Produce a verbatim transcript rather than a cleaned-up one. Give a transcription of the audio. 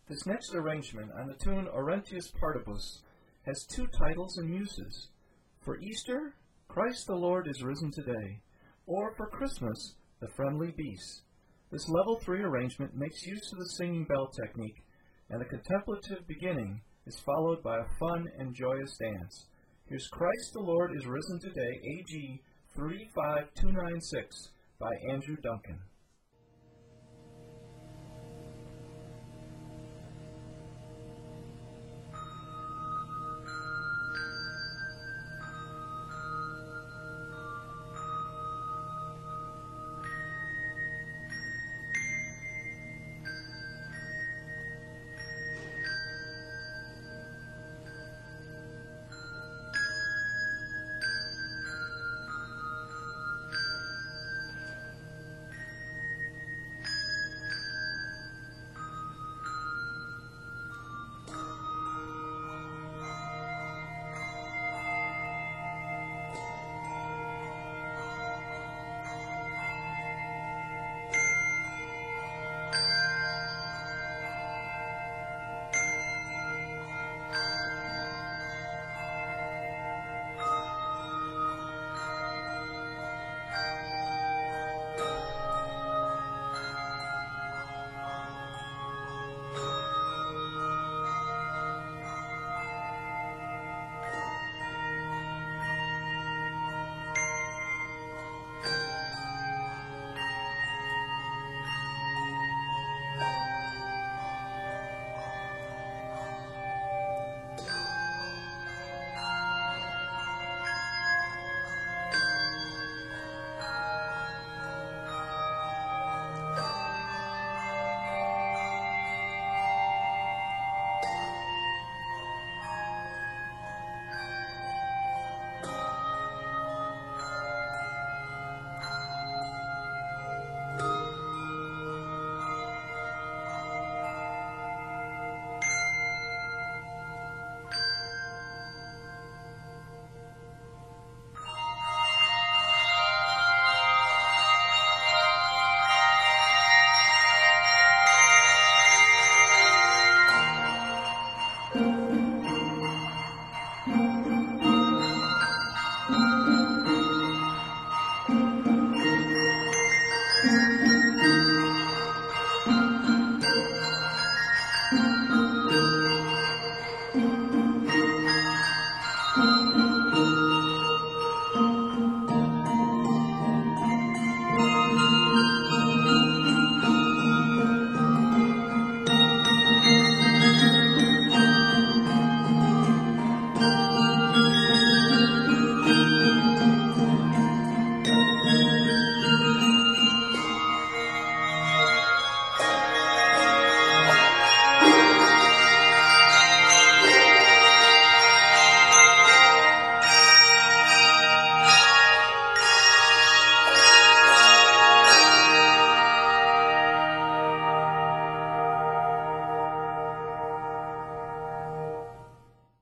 This next arrangement on the tune Aurentius Partibus has two titles and muses. For Easter, Christ the Lord is risen today, or for Christmas, the friendly beast. This level three arrangement makes use of the singing bell technique, and the contemplative beginning is followed by a fun and joyous dance. Here's Christ the Lord is risen today, A G three five two nine six by Andrew Duncan.